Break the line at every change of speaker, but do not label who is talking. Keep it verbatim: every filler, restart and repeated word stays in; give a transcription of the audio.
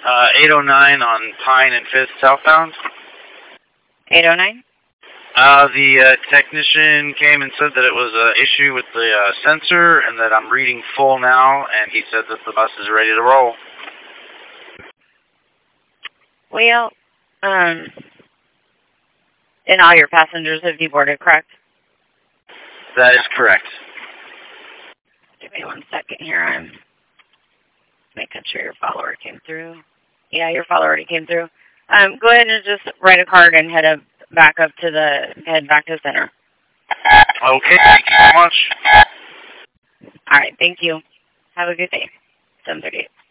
Uh, eight oh nine on Pine and fifth southbound.
eight oh nine?
Uh, the uh, technician came and said that it was an issue with the uh, sensor and that I'm reading full now, and he said that the bus is ready to roll.
Well, um, and all your passengers have deboarded, correct?
That is correct.
Give me one second here. I'm making sure your follower came through. Yeah, your follower already came through. Um, go ahead and just write a card and head up, back up to the, head back to the center.
Okay, thank you so much.
All right, thank you. Have a good day. seven thirty-eight.